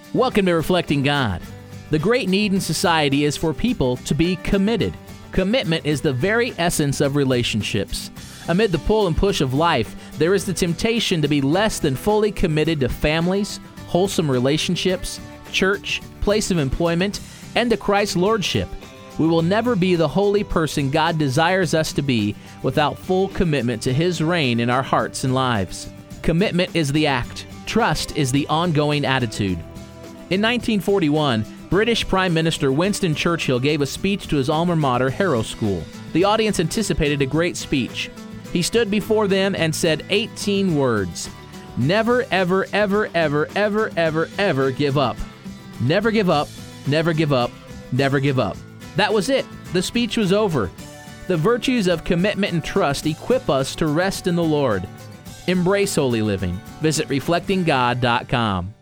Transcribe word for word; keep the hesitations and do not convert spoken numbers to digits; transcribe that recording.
Welcome to Reflecting God. The great need in society is for people to be committed. Commitment is the very essence of relationships. Amid the pull and push of life, there is the temptation to be less than fully committed to families, wholesome relationships, church, place of employment, and to Christ's lordship. We will never be the holy person God desires us to be without full commitment to His reign in our hearts and lives. Commitment is the act. Trust is the ongoing attitude. In nineteen forty-one, British Prime Minister Winston Churchill gave a speech to his alma mater, Harrow School. The audience anticipated a great speech. He stood before them and said eighteen words. Never, ever, ever, ever, ever, ever, ever give up. Never give up, never give up, never give up. That was it. The speech was over. The virtues of commitment and trust equip us to rest in the Lord. Embrace holy living. Visit reflecting god dot com.